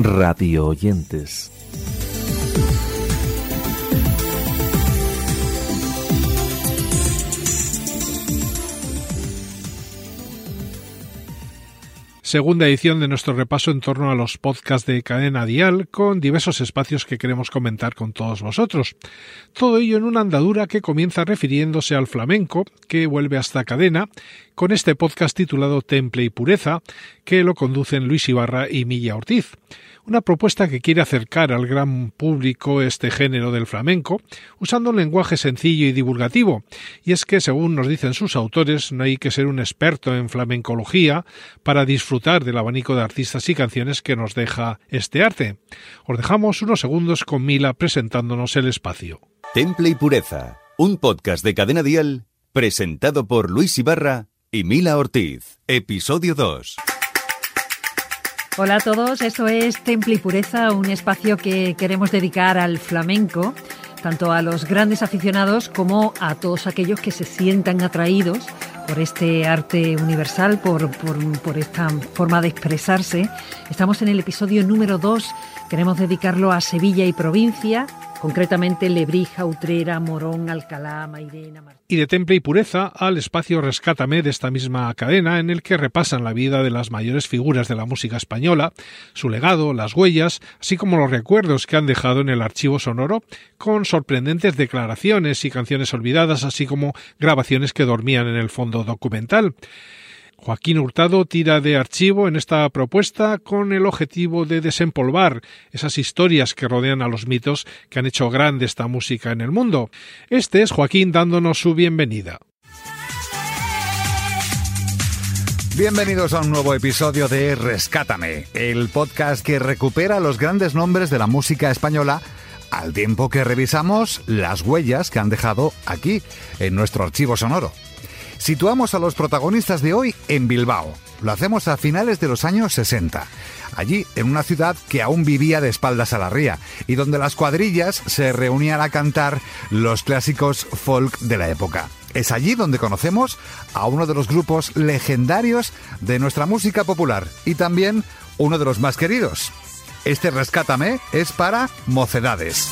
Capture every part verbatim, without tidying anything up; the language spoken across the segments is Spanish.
radio oyentes. Segunda edición de nuestro repaso en torno a los podcasts de Cadena Dial, con diversos espacios que queremos comentar con todos vosotros. Todo ello en una andadura que comienza refiriéndose al flamenco, que vuelve hasta Cadena, con este podcast titulado Temple y Pureza, que lo conducen Luis Ibarra y Milla Ortiz. Una propuesta que quiere acercar al gran público este género del flamenco, usando un lenguaje sencillo y divulgativo. Y es que, según nos dicen sus autores, no hay que ser un experto en flamencología para disfrutar del abanico de artistas y canciones que nos deja este arte. Os dejamos unos segundos con Mila presentándonos el espacio. Temple y Pureza, un podcast de Cadena Dial, presentado por Luis Ibarra y Mila Ortiz. Episodio dos. Hola a todos, esto es Temple y Pureza, un espacio que queremos dedicar al flamenco, tanto a los grandes aficionados como a todos aquellos que se sientan atraídos por este arte universal, por, por, por esta forma de expresarse. Estamos en el episodio número dos, queremos dedicarlo a Sevilla y provincia, concretamente Lebrija, Utrera, Morón, Alcalá, Mairena... Martín. Y de Temple y Pureza al espacio Rescátame de esta misma cadena, en el que repasan la vida de las mayores figuras de la música española, su legado, las huellas, así como los recuerdos que han dejado en el archivo sonoro, con sorprendentes declaraciones y canciones olvidadas, así como grabaciones que dormían en el fondo documental. Joaquín Hurtado tira de archivo en esta propuesta con el objetivo de desempolvar esas historias que rodean a los mitos que han hecho grande esta música en el mundo. Este es Joaquín dándonos su bienvenida. Bienvenidos a un nuevo episodio de Rescátame, el podcast que recupera los grandes nombres de la música española al tiempo que revisamos las huellas que han dejado aquí, en nuestro archivo sonoro. Situamos a los protagonistas de hoy en Bilbao. Lo hacemos a finales de los años sesenta. Allí, en una ciudad que aún vivía de espaldas a la ría y donde las cuadrillas se reunían a cantar los clásicos folk de la época. Es allí donde conocemos a uno de los grupos legendarios de nuestra música popular y también uno de los más queridos. Este Rescátame es para Mocedades.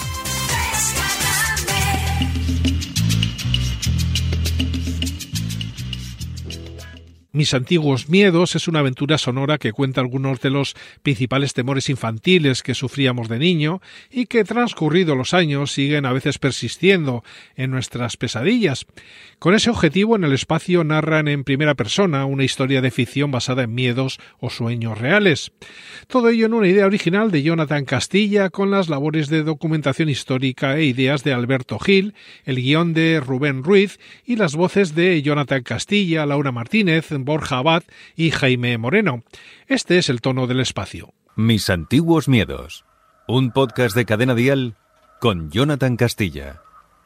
Mis antiguos miedos es una aventura sonora que cuenta algunos de los principales temores infantiles que sufríamos de niño y que, transcurridos los años, siguen a veces persistiendo en nuestras pesadillas. Con ese objetivo, en el espacio narran en primera persona una historia de ficción basada en miedos o sueños reales. Todo ello en una idea original de Jonathan Castilla, con las labores de documentación histórica e ideas de Alberto Gil, el guión de Rubén Ruiz y las voces de Jonathan Castilla, Laura Martínez, Borja Abad y Jaime Moreno. Este es el tono del espacio. Mis antiguos miedos. Un podcast de Cadena Dial con Jonathan Castilla.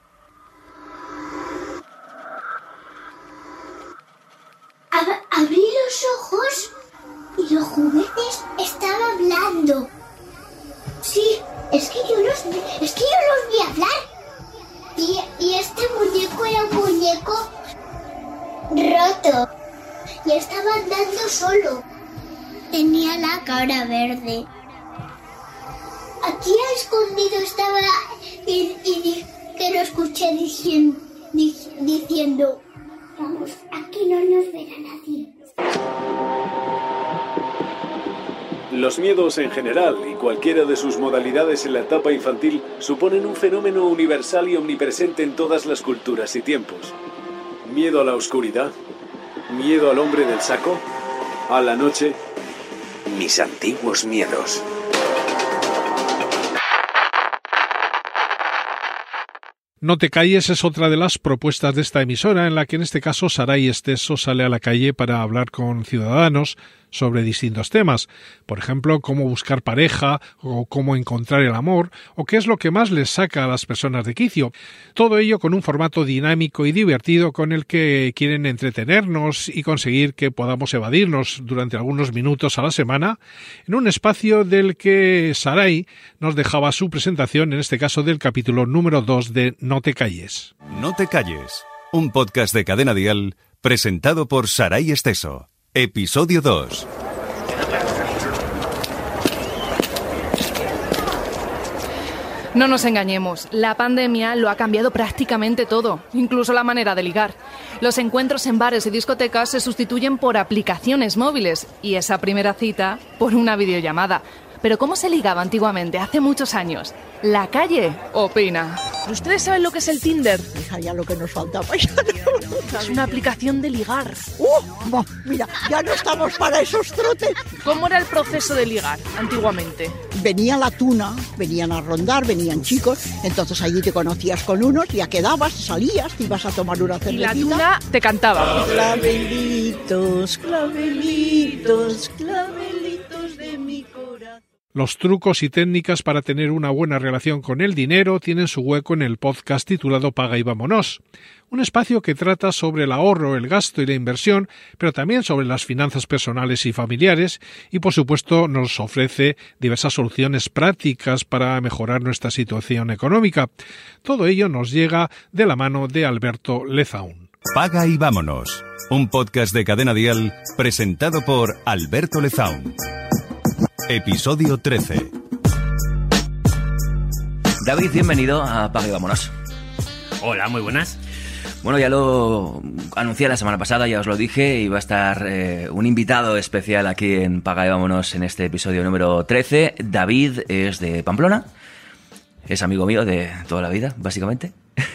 Ab- abrí los ojos y los juguetes estaban hablando. Sí, es que yo los vi, es que yo los vi hablar. Y, y este muñeco era un muñeco roto. Y estaba andando solo. Tenía la cara verde. Aquí a escondido estaba y, y di, que lo escuché diciendo, di, diciendo, vamos, aquí no nos verá nadie. Los miedos en general y cualquiera de sus modalidades en la etapa infantil suponen un fenómeno universal y omnipresente en todas las culturas y tiempos. Miedo a la oscuridad. Miedo al hombre del saco, a la noche. Mis antiguos miedos. No te calles es otra de las propuestas de esta emisora, en la que en este caso Saray Esteso sale a la calle para hablar con ciudadanos sobre distintos temas, por ejemplo, cómo buscar pareja o cómo encontrar el amor o qué es lo que más les saca a las personas de quicio. Todo ello con un formato dinámico y divertido con el que quieren entretenernos y conseguir que podamos evadirnos durante algunos minutos a la semana en un espacio del que Saray nos dejaba su presentación, en este caso del capítulo número dos de No te calles. No te calles, un podcast de Cadena Dial presentado por Saray Esteso. Episodio dos. No nos engañemos, la pandemia lo ha cambiado prácticamente todo, incluso la manera de ligar. Los encuentros en bares y discotecas se sustituyen por aplicaciones móviles y esa primera cita por una videollamada. Pero ¿cómo se ligaba antiguamente, hace muchos años? La calle opina. ¿Ustedes saben lo que es el Tinder? Hija, ya lo que nos faltaba. Es una aplicación de ligar. ¡Uh! Mira, ya no estamos para esos trotes. ¿Cómo era el proceso de ligar antiguamente? Venía la tuna, venían a rondar, venían chicos, entonces allí te conocías con unos, ya quedabas, salías, te ibas a tomar una cervecita. Y la tuna te cantaba. Clavelitos, clavelitos, clavelitos de mi corazón. Los trucos y técnicas para tener una buena relación con el dinero tienen su hueco en el podcast titulado Paga y Vámonos, un espacio que trata sobre el ahorro, el gasto y la inversión, pero también sobre las finanzas personales y familiares y, por supuesto, nos ofrece diversas soluciones prácticas para mejorar nuestra situación económica. Todo ello nos llega de la mano de Alberto Lezaun. Paga y Vámonos, un podcast de Cadena Dial presentado por Alberto Lezaun. Episodio trece. David, bienvenido a Paga y Vámonos. Hola, muy buenas. Bueno, ya lo anuncié la semana pasada, ya os lo dije, y va a estar eh, un invitado especial aquí en Paga y Vámonos en este episodio número trece. David es de Pamplona, es amigo mío de toda la vida, básicamente,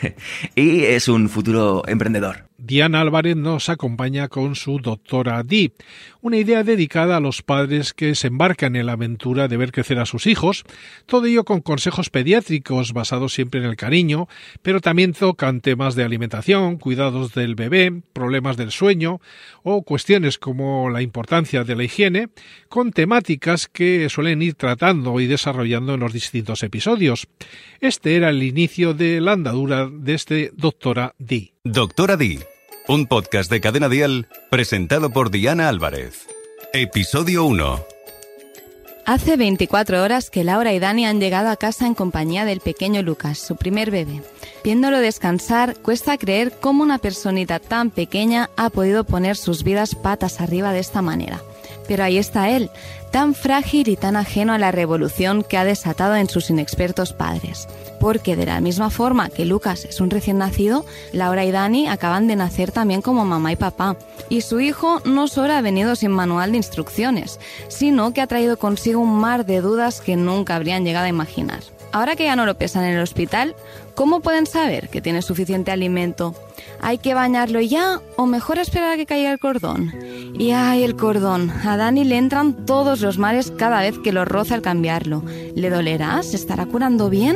y es un futuro emprendedor. Diana Álvarez nos acompaña con su Doctora D, una idea dedicada a los padres que se embarcan en la aventura de ver crecer a sus hijos, todo ello con consejos pediátricos basados siempre en el cariño, pero también tocan temas de alimentación, cuidados del bebé, problemas del sueño o cuestiones como la importancia de la higiene, con temáticas que suelen ir tratando y desarrollando en los distintos episodios. Este era el inicio de la andadura de este Doctora D. Doctora D, un podcast de Cadena Dial presentado por Diana Álvarez. Episodio uno. Hace veinticuatro horas que Laura y Dani han llegado a casa en compañía del pequeño Lucas, su primer bebé. Viéndolo descansar, cuesta creer cómo una personita tan pequeña ha podido poner sus vidas patas arriba de esta manera. Pero ahí está él, tan frágil y tan ajeno a la revolución que ha desatado en sus inexpertos padres. Porque de la misma forma que Lucas es un recién nacido, Laura y Dani acaban de nacer también como mamá y papá. Y su hijo no solo ha venido sin manual de instrucciones, sino que ha traído consigo un mar de dudas que nunca habrían llegado a imaginar. Ahora que ya no lo pesan en el hospital, ¿cómo pueden saber que tiene suficiente alimento? ¿Hay que bañarlo ya o mejor esperar a que caiga el cordón? Y ay, el cordón. A Dani le entran todos los males cada vez que lo roza al cambiarlo. ¿Le dolerá? ¿Se estará curando bien?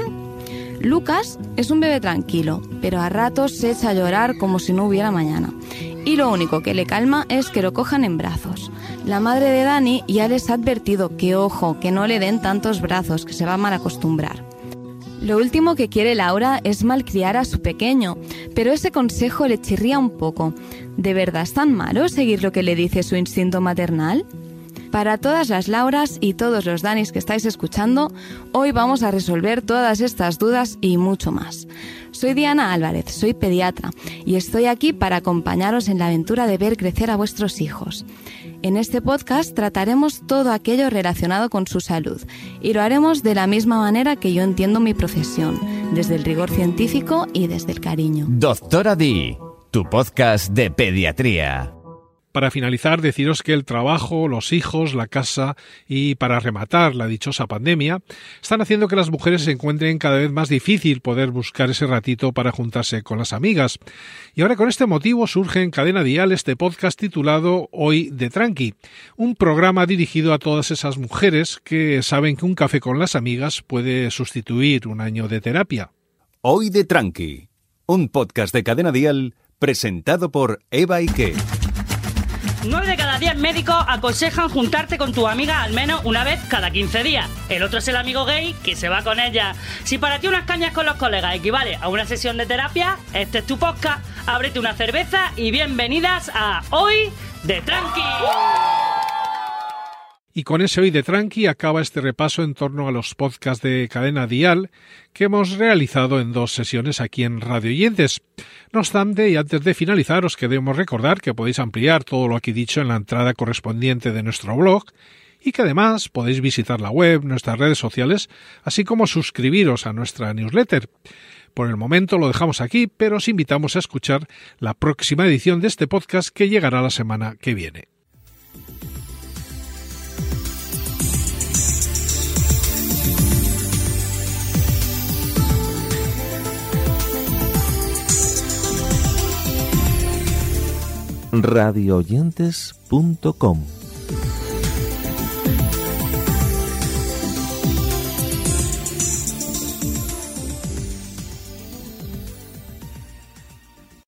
Lucas es un bebé tranquilo, pero a ratos se echa a llorar como si no hubiera mañana. Y lo único que le calma es que lo cojan en brazos. La madre de Dani ya les ha advertido que ojo, que no le den tantos brazos, que se va a mal acostumbrar. Lo último que quiere Laura es malcriar a su pequeño, pero ese consejo le chirría un poco. ¿De verdad es tan malo seguir lo que le dice su instinto maternal? Para todas las Lauras y todos los Danis que estáis escuchando, hoy vamos a resolver todas estas dudas y mucho más. Soy Diana Álvarez, soy pediatra y estoy aquí para acompañaros en la aventura de ver crecer a vuestros hijos. En este podcast trataremos todo aquello relacionado con su salud y lo haremos de la misma manera que yo entiendo mi profesión, desde el rigor científico y desde el cariño. Doctora D, tu podcast de pediatría. Para finalizar, deciros que el trabajo, los hijos, la casa y, para rematar, la dichosa pandemia, están haciendo que las mujeres se encuentren cada vez más difícil poder buscar ese ratito para juntarse con las amigas. Y ahora con este motivo surge en Cadena Dial este podcast titulado Hoy de Tranqui, un programa dirigido a todas esas mujeres que saben que un café con las amigas puede sustituir un año de terapia. Hoy de Tranqui, un podcast de Cadena Dial presentado por Eva Ike. nueve de cada diez médicos aconsejan juntarte con tu amiga al menos una vez cada quince días. El otro es el amigo gay que se va con ella. Si para ti unas cañas con los colegas equivale a una sesión de terapia, este es tu podcast. Ábrete una cerveza y bienvenidas a Hoy de Tranqui. Y con ese Hoy de Tranqui acaba este repaso en torno a los podcasts de Cadena Dial que hemos realizado en dos sesiones aquí en Radio Oyentes. No obstante, y antes de finalizar, os queremos recordar que podéis ampliar todo lo aquí dicho en la entrada correspondiente de nuestro blog y que además podéis visitar la web, nuestras redes sociales, así como suscribiros a nuestra newsletter. Por el momento lo dejamos aquí, pero os invitamos a escuchar la próxima edición de este podcast que llegará la semana que viene. radio oyentes punto com